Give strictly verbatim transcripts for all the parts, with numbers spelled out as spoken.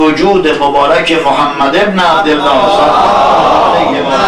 وجود مبارک محمد ابن عبدالله صلی الله علیه و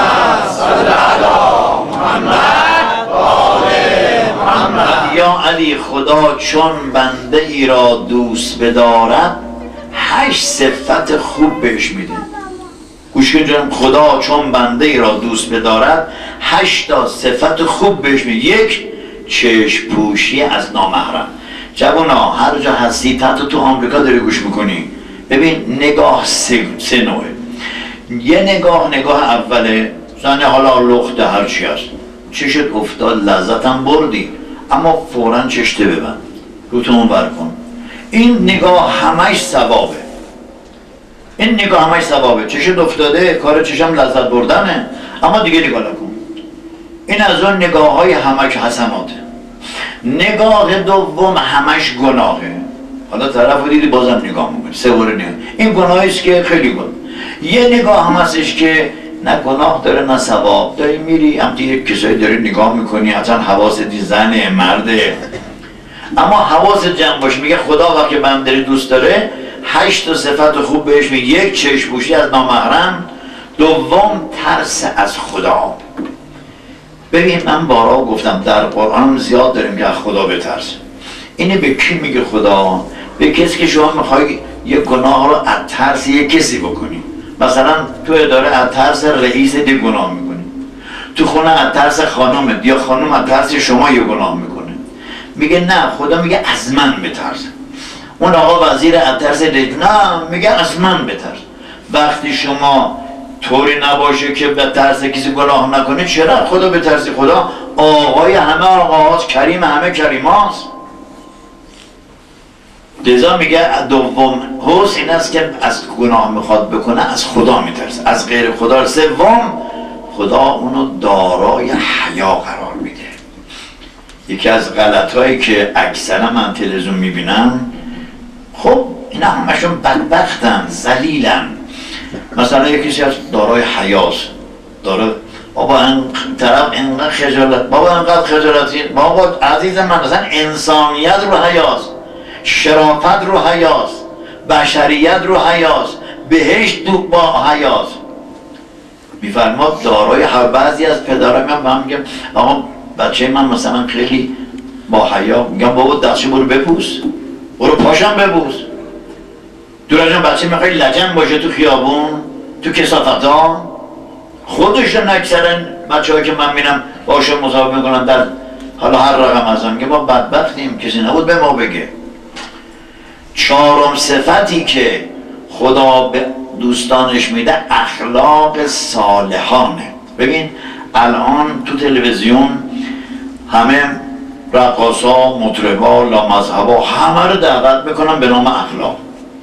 آله. یا علی خدا چون بنده ای را دوست بدارد هشت صفت خوب بهش میده. گوش کن، خدا چون بنده ای را دوست بدارد هشت تا صفت خوب بهش میده. یک، چشم پوشی از نامحرم. جوانا هر جا هستی، حتی تو آمریکا داری گوش میکنی، ببین نگاه سه, سه نوعه. یه نگاه نگاه اوله، زنه حالا لخته هر چی هست، چشت افتاد لذتم بردی، اما فوراً چشته ببند، روتون بر کن. این نگاه همش ثوابه. این نگاه همش ثوابه. چشت افتاده، کار چشم لذت بردنه، اما دیگه نگاه نکن. این از اون نگاه های همش حسناته. نگاه دوم همش گناهه. حالا طرف رو دیدی بازم نگاه میکنی، سه بار نگاه. این گناهی است که خیلی گناه. یه نگاه هم هستش که نه گناه داره نه ثواب. داری میری هم دیگه کسایی داری نگاه میکنی، حتما حواست زنه مرده، اما حواست جمع باشه. میگه خدا وقتی بنده دوست داره هشت تا صفت خوب بهش میگه. یک، چشم پوشی از نامحرم. دوم، ترس از خدا. ببین من بارها گفتم در قرآن زیاد داریم که از خدا بترس. اینه به کی میگه خدا؟ به کسی که شما میخوای یه گناه رو از ترس یه کسی بکنی. مثلا تو اداره از ترس رئیس دی گناه میکنی، تو خونه از ترس خانومت، یا خانوم از ترس شما یه گناه میکنه. میگه نه، خدا میگه از من بترس. اون آقا وزیر از ترس رئیس، نه میگه از من بترس. وقتی شما طوری نباشه که به ترس کسی گناه نکنه، چرا خدا بترسی؟ خدا آقای همه آقاهاست، کریم همه کریماست. لذا میگه دوم حسن این است که از گناه میخواد بکنه از خدا میترسه، از غیر خدا. سوم، خدا اونو دارای حیا قرار میده. یکی از غلطهایی که اکثرا من تلویزیون میبینم، خب اینا همشون بدبختن، ذلیلن. مثلا یکی از دارای حیاست، داره بابا این طرف اینقدر خجالت، بابا اینقدر خجالتی، بابا عزیز من، مثلا انسانیت رو حیاست، شرافت رو حیاست، بشریت رو حیاست، بهشت تو با حیاست. میفرماد دارای هر. بعضی از پدرها میگم من میگم آقا بچه من مثلا خیلی با حیا، میگم بابا دستش برو بپوس، برو پاشم بپوس. دورجان بچه میخوای لجن باشه تو خیابون، تو کثافت ها. خودشون اکثرا بچه هایی که من میرم باشون مصاحبه میکنن در حالا هر رقم از هم، میگه ما بدبختیم کسی نبود به ما بگه. چهارم صفتی که خدا به دوستانش میده اخلاق صالحانه. ببین الان تو تلویزیون همه رقاصا، مطربا، لامذهبا همه رو دعوت میکنن به نام اخلاق.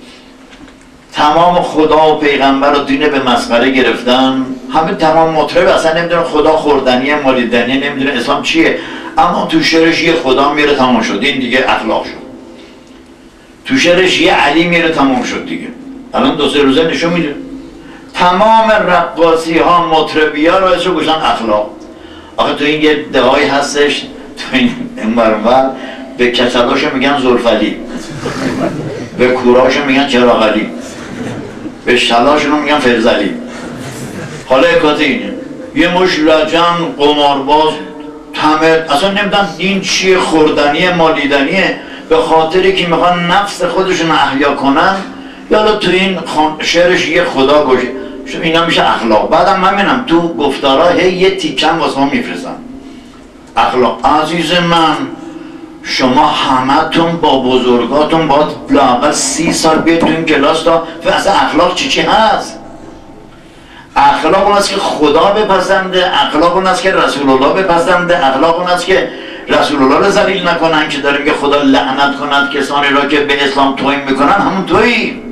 تمام خدا و پیغمبر و دین به مسخره گرفتن. همه تمام مطرب اصلا نمیدونه خدا خوردنیه، مالیدنیه، نمیدونه اسلام چیه، اما تو شعرش یه خدا میره تمام شد، این دیگه اخلاق شد. تو شعرش یه علی میره تمام شد دیگه. الان دو سه روزه نشون میده تمام رقاصی ها، مطربی ها رو اسمش گوشن اخلاق. آخه تو این یه دعایی هستش، تو این انورانور به کچلاشو میگن زلفلی، به کوراشو میگن چراغلی، به شلاشونو میگن فرزلی. حالا اکاته اینه یه مش لجن، قمارباز، تمر، اصلا نمیدن دین چیه، خوردنیه، مالیدنیه، به خاطری که میخوان نفس خودشون احیا کنن. یالا تو این شعرش یه خدا گوشه، اینا میشه اخلاق. بعدم من میبینم تو گفتارها هی یه تیکم واسه ما میفرستن اخلاق. عزیز من، شما همتون با بزرگاتون باید لااقل سی سال بیاید تو این کلاس تا اصلا اخلاق چی چی هست. اخلاق اون است که خدا بپسنده، اخلاق اون است که رسول الله بپسنده، اخلاق اون است که رسول الله رو ذلیل نکنن، که داره میگه خدا لعنت کند کسانی را که به اسلام توهین میکنن. همون تویی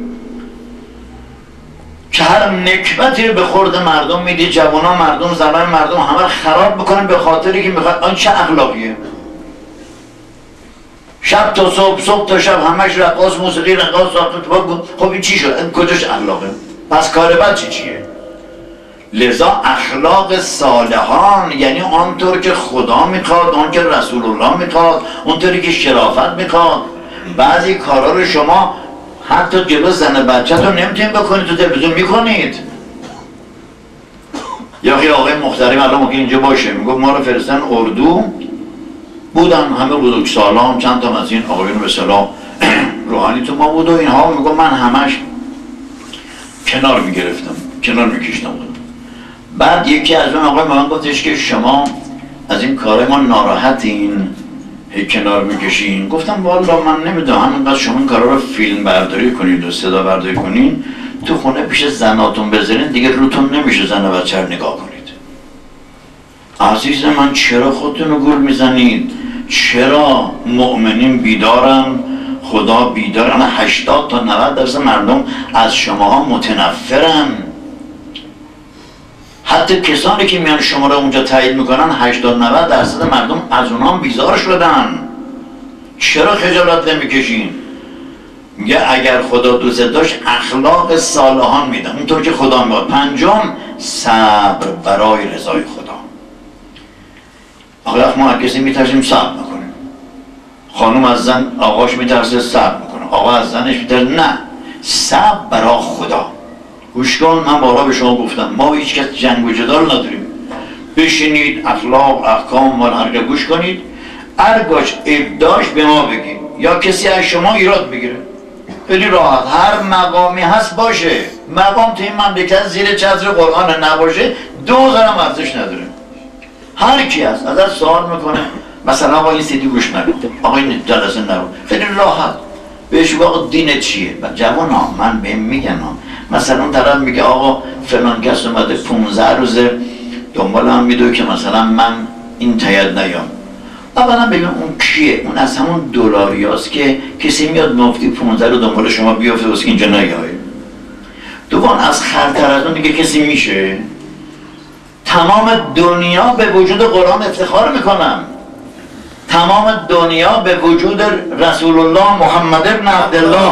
که هر نکبتی به خورد مردم میدی، جوانا مردم، زنان مردم همه رو خراب بکنن به خاطری که میخواد. آن چه اخلاقیه؟ شب تا صبح، صبح تا شب همش رقاص، موسیقی، رقاص، ساخت. خب این چی شد؟ این کجاش اخلاقه؟ پس کار بد چی چیه؟ لذا اخلاق صالحان یعنی آنطور که خدا میخواد، آن که رسول الله میخواد، اونطوری که شرافت میخواد. بعضی کارا رو شما حتی جلو زن بچه تو نمیتونید بکنید، تو تلویزیون میکنید. یا خیلی آقای محترم الان ممکن اینجا باشه میگفت ما رو فرستن اردو، بودن همه بزرگسالان، چند تا از این آقایون به اصطلاح روحانی تو ما بود و اینها، میگفت من همش کنار میگرفتم، کنار میکشتم. بعد یکی از اون آقای من گفتش که شما از این کارهای ما ناراحتین، هی کنار میکشین. گفتم والا من نمیدونم، همینقدر شما این کارا رو فیلم برداری کنید و صدا برداری کنین تو خونه پیش زناتون بذارین دیگه روتون نمیشه زن و بچه رو نگاه کنید. عزیز من چرا خودتون رو گول میزنید؟ چرا مؤمنین بیدارن، خدا بیدار؟ اما هشتاد تا نود درصد مردم از شماها متنفرن. حتی کسانی که میان شما رو اونجا تایید میکنن هشتاد نود درصد مردم از اونها بیزار شدن. چرا خجالت نمیکشین؟ میگه اگر خدا دوست داشت اخلاق صالحان میدن اونطور که خدا میاد. پنجم، صبر برای رضای خدا. آخه ما هر کسی میترسیم صبر میکنیم. خانم از زن آقاش میترسه صبر میکنه، آقا از زنش میترسه. نه، صبر برای خدا. گوش کن، من بارها به شما گفتم ما هیچ کس جنگ و جدال نداریم. بشینید اخلاق احکام مال هر که گوش کنید، هرگاش عیب داشت به ما بگید یا کسی از شما ایراد بگیره. خیلی راحت، هر مقامی هست باشه. مقام تو این مملکت زیر چتر قرآن نباشه دوزارم ارزش نداره. هر کی هست ازش سوال میکنه مثلا آقا این سیدی گوش نکن، آقا این جلسه نرو، خیلی راحت بهش واقع دینت چیه؟ جوان ها من بهم میگن مثلا اون طرف میگه آقا فلان کس اومده پونزده روزه دنبال هم میدوه که مثلا من این تاید نیام. اولا ببین اون کیه؟ اون از همون دلاریاست که کسی میاد مفتی پونزده رو دنبال شما بیافته واسه اینجا نیای. دوان از خرتر از اون دیگه کسی میشه؟ تمام دنیا به وجود قرآن افتخار میکنن، تمام دنیا به وجود رسول الله محمد ابن عبدالله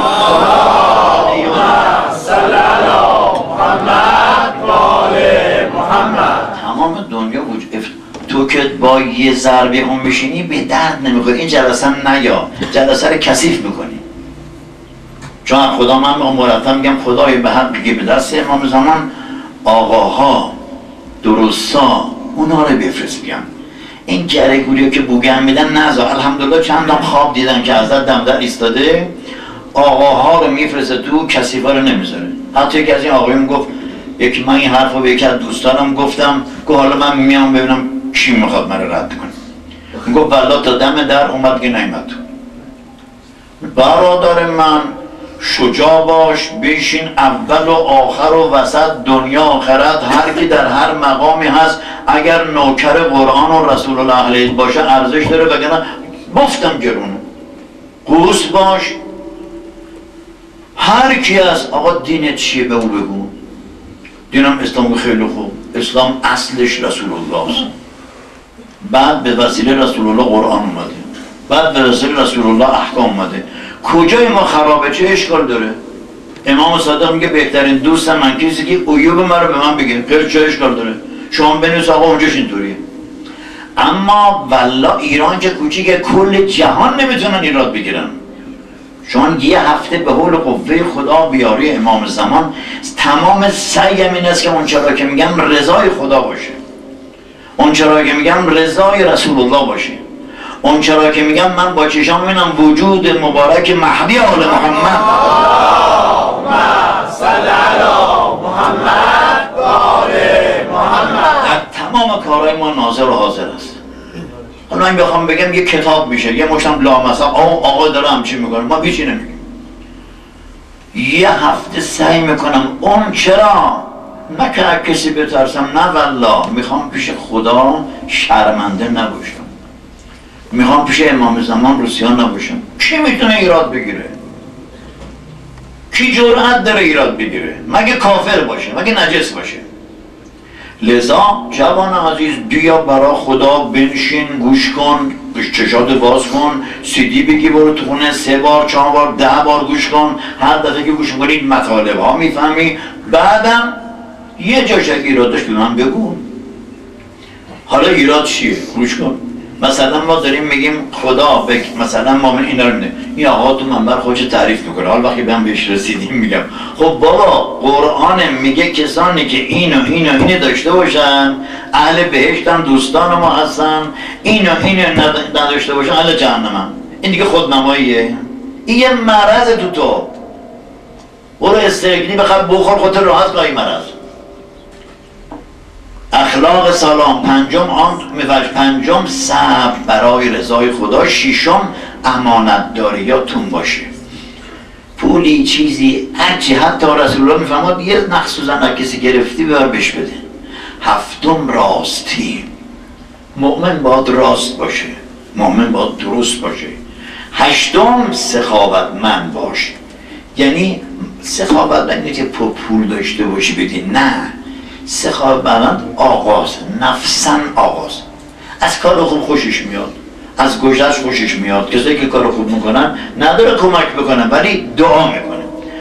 تمام دنیا وجود. تو که با یه ضربه اون میشینی به درد نمیخوری، این جلسه نیا، جلسه رو کثیف میکنی. چون خدا من مرتب میگم خدای به حق بگی به دست امام زمان آقاها درستا اونا رو بفرست. بگم این گرگوری که بوگم میدن نزا، الحمدلله چندم خواب دیدن که حضرت دمدر ایستاده آقاها رو میفرسته تو، کثیفا رو نمیذاره. حتی یکی از این آقایون گفت، یکی من این حرف رو به یکی از دوستانم گفتم که حالا من میام ببینم کی میخواد من رو رد کنه. گفت والله تا دم در اومد که نیمد. برادر من شجاع باش، بشین اول و آخر و وسط دنیا آخرت، هر کی در هر مقامی هست اگر نوکر قرآن و رسول الله علیه باشه ارزش داره، وگرنه گفتم گرونه. قوس باش، هر کی هست آقا دینت چیه به او بگو. دینم اسلام خیلی خوب، اسلام اصلش رسول الله است، بعد به وسیله رسول الله قرآن اومده، بعد به وسیله رسول الله احکام اومده. کجای ما خرابه؟ چه اشکال داره؟ امام صادق میگه بهترین دوست من کسی که عیوب من رو به من بگه، غیر چه اشکال داره؟ شما بنویس آقا اونجاش اینطوریه. اما والله ایران که کوچیکه، کل جهان نمیتونن ایراد بگیرن. چون یه هفته به حول قوه خدا بیاری امام زمان، تمام سعیم این است که اون چرا که میگم رضای خدا باشه، اون چرا که میگم رضای رسول الله باشه، اون چرا که میگم من با چشام میبینم وجود مبارک مهدی آل محمد صلی علی محمد و آل محمد در تمام کارهای ما ناظر و حاضر است. حالا این بخوام بگم یه کتاب میشه، یه مشتم لامصب آقا آقا داره همچی میکنه، ما بیچی نمیگیم. یه هفته سعی میکنم اون چرا نه که کسی بترسم، نه والله میخوام پیش خدا شرمنده نباشم، میخوام پیش امام زمان روسیان نباشم. کی میتونه ایراد بگیره؟ کی جرأت داره ایراد بگیره؟ مگه کافر باشه، مگه نجس باشه. لذا جوان عزیز بیا برا خدا بنشین، گوش کن، چشات باز کن، سیدی بگی برو تو خونه سه بار چهار بار ده بار گوش کن. هر دفعه که گوش کنی مطالب ها میفهمی. بعدم یه جاش اگه ایراد داشت به من بگو. حالا ایراد چیه؟ گوش کن. مثلا ما داریم میگیم خدا بک مثلا ما اینا رو میگیم این آقا تو منبر خودش تعریف میکنه، حال وقتی من بهش رسیدیم میگم خب بابا قرآن میگه کسانی که اینو اینو اینو داشته باشن اهل بهشت هم دوستان ما هستن، اینو اینو نداشته باشن اهل جهنم. این دیگه خودنماییه؟ این یه مرض تو تو. برو استرگنی بخواه بخور خودت راحت با این مرض. اخلاق سلام پنجم آن میفرش پنجم صبر برای رضای خدا. ششم امانت داریاتون باشه. پولی چیزی هرچی حتی رسول الله میفهمد یه نقص و زن کسی گرفتی ببر بهش بده. هفتم راستی. مؤمن باید راست باشه، مؤمن باید درست باشه. هشتم سخاوتمند باشه. یعنی سخاوت اینه که پول داشته باشی بدی، نه، سخاوت آغاز نفسن آغاز از کار خوب خوشش میاد، از گذشت خوشش میاد. کسایی که کار خوب میکنن نداره کمک بکنن ولی دعا میکنن.